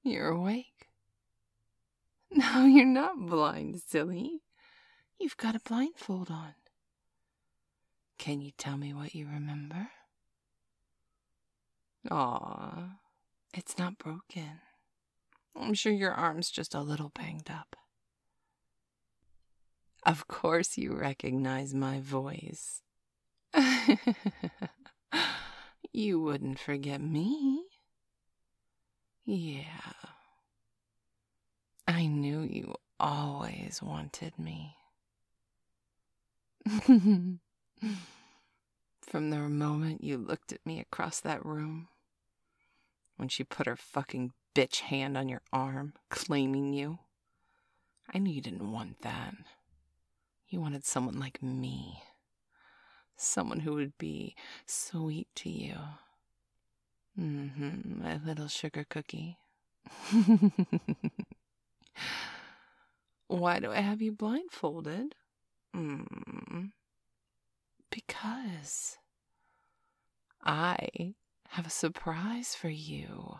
You're awake. No, you're not blind, silly. You've got a blindfold on. Can you tell me what you remember? Aw, it's not broken. I'm sure your arm's just a little banged up. Of course you recognize my voice. You wouldn't forget me. Yeah. I knew you always wanted me. From the moment you looked at me across that room, when she put her fucking bitch hand on your arm, claiming you, I knew you didn't want that. You wanted someone like me. Someone who would be sweet to you. My little sugar cookie. Why do I have you blindfolded? Because I have a surprise for you.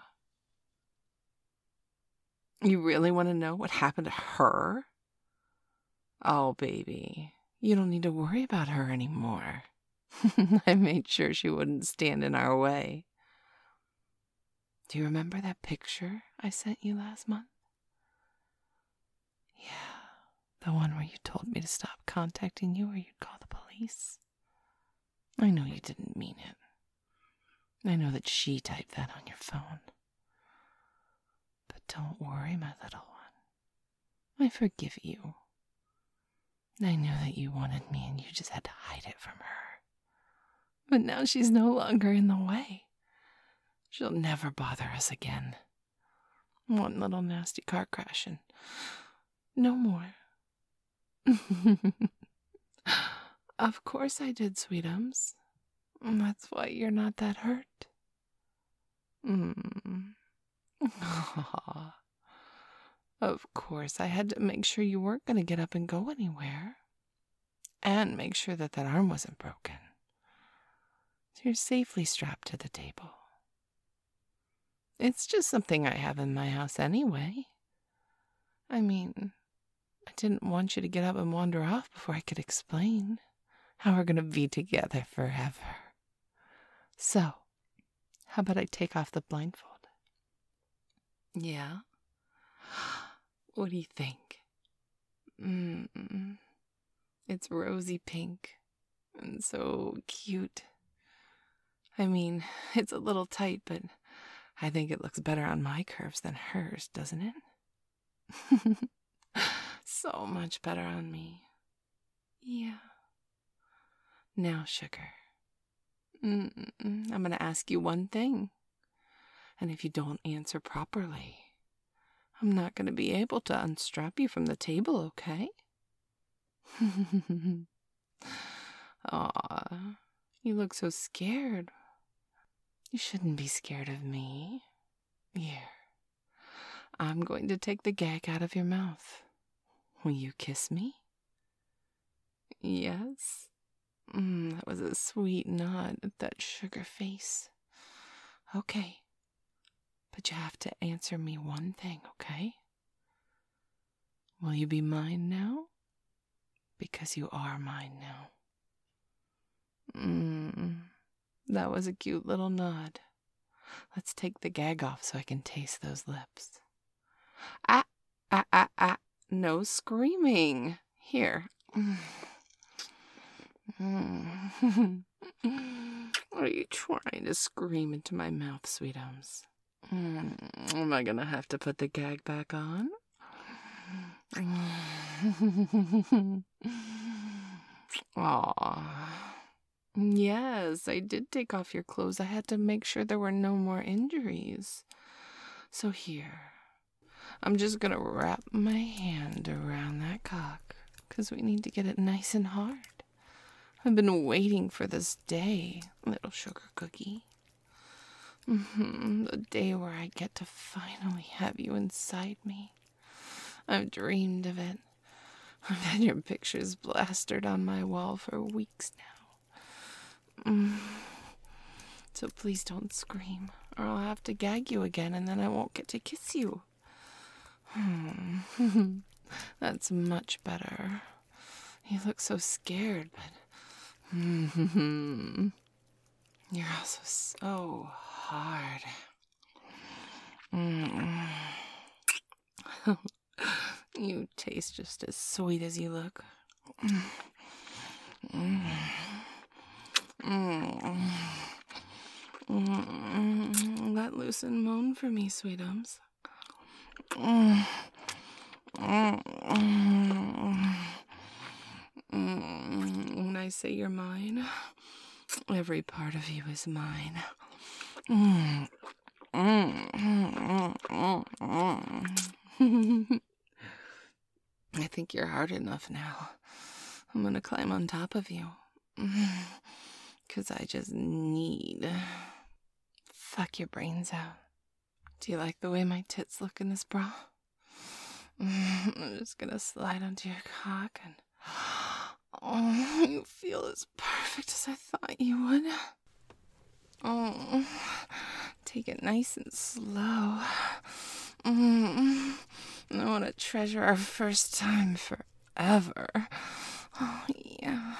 You really want to know what happened to her? Oh, baby, you don't need to worry about her anymore. I made sure she wouldn't stand in our way. Do you remember that picture I sent you last month? Yeah, the one where you told me to stop contacting you or you'd call the police. I know you didn't mean it. I know that she typed that on your phone. But don't worry, my little one. I forgive you. I knew that you wanted me and you just had to hide it from her. But now she's no longer in the way. She'll never bother us again. One little nasty car crash and no more. Of course I did, sweetums. That's why you're not that hurt. Of course, I had to make sure you weren't going to get up and go anywhere. And make sure that arm wasn't broken. So you're safely strapped to the table. It's just something I have in my house anyway. I mean, I didn't want you to get up and wander off before I could explain how we're going to be together forever. So, how about I take off the blindfold? Yeah? What do you think? It's rosy pink and so cute. I mean, it's a little tight, but I think it looks better on my curves than hers, doesn't it? So much better on me. Yeah. Now, sugar. I'm going to ask you one thing. And if you don't answer properly, I'm not going to be able to unstrap you from the table, okay? Aw, you look so scared. You shouldn't be scared of me. Here, I'm going to take the gag out of your mouth. Will you kiss me? Yes. That was a sweet nod at that sugar face. Okay. But you have to answer me one thing, okay? Will you be mine now? Because you are mine now. That was a cute little nod. Let's take the gag off so I can taste those lips. No screaming. Here. Are you trying to scream into my mouth, sweetums? Am I gonna have to put the gag back on? Aw. Yes, I did take off your clothes. I had to make sure there were no more injuries. So here, I'm just gonna wrap my hand around that cock, 'cause we need to get it nice and hard. I've been waiting for this day, little sugar cookie. The day where I get to finally have you inside me. I've dreamed of it. I've had your pictures plastered on my wall for weeks now. So please don't scream, or I'll have to gag you again and then I won't get to kiss you. That's much better. You look so scared, but you're also so hard. You taste just as sweet as you look. Let loose and moan for me, sweetums. When I say you're mine, every part of you is mine. I think you're hard enough now. I'm gonna climb on top of you. 'Cause I just need... Fuck your brains out. Do you like the way my tits look in this bra? I'm just gonna slide onto your cock and... Oh, you feel as perfect as I thought you would. Oh, take it nice and slow. I want to treasure our first time forever. Oh, yeah.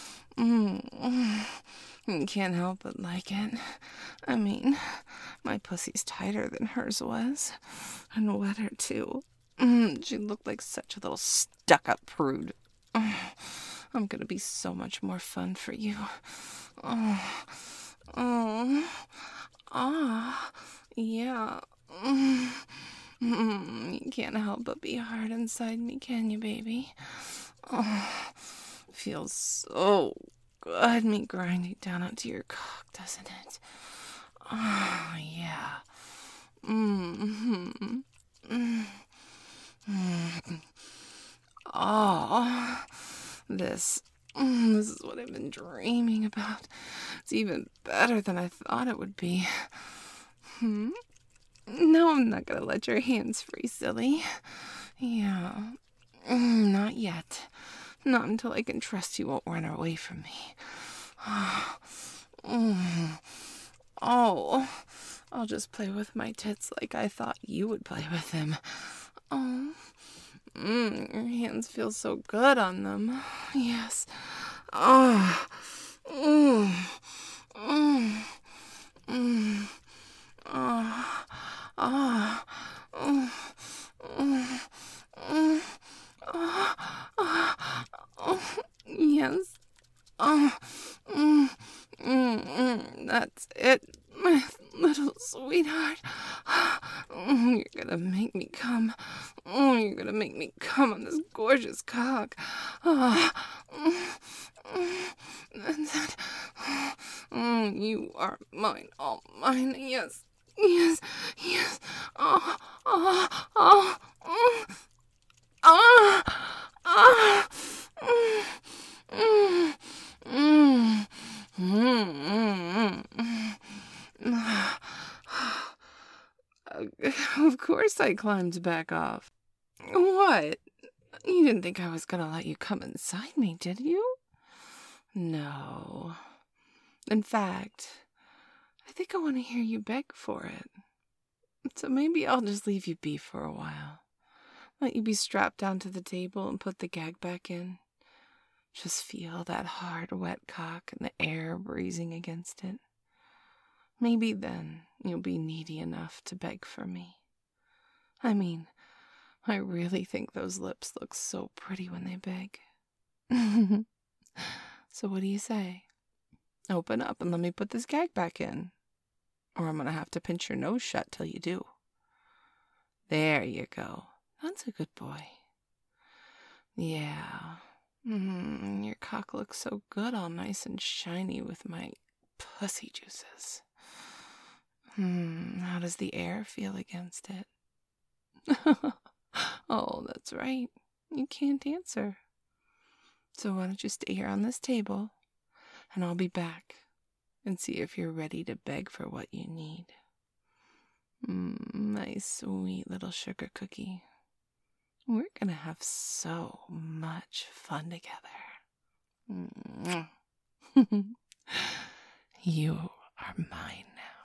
You can't help but like it. I mean, my pussy's tighter than hers was. And wetter, too. She looked like such a little stuck-up prude. I'm gonna be so much more fun for you. Yeah. You can't help but be hard inside me, can you, baby? Feels so good, me grinding down onto your cock, doesn't it? Oh, yeah. Oh, this is what I've been dreaming about. It's even better than I thought it would be. No, I'm not gonna let your hands free, silly. Yeah. Not yet. Not until I can trust you won't run away from me. Oh, I'll just play with my tits like I thought you would play with them. Oh, your hands feel so good on them. Yes. Oh. Yes. That's it, my little sweetheart. You're gonna make me come. You're gonna make me come on this gorgeous cock. You are mine, all mine. Yes, yes, yes. Of course I climbed back off. What? You didn't think I was gonna let you come inside me, did you? No. In fact, I think I want to hear you beg for it. So maybe I'll just leave you be for a while. Let you be strapped down to the table and put the gag back in. Just feel that hard, wet cock and the air breezing against it. Maybe then you'll be needy enough to beg for me. I mean, I really think those lips look so pretty when they beg. So what do you say? Open up and let me put this gag back in. Or I'm gonna have to pinch your nose shut till you do. There you go. That's a good boy. Yeah. Your cock looks so good, all nice and shiny with my pussy juices. How does the air feel against it? Oh, that's right. You can't answer. So why don't you stay here on this table, and I'll be back and see if you're ready to beg for what you need. My sweet little sugar cookie. We're gonna have so much fun together. You are mine now.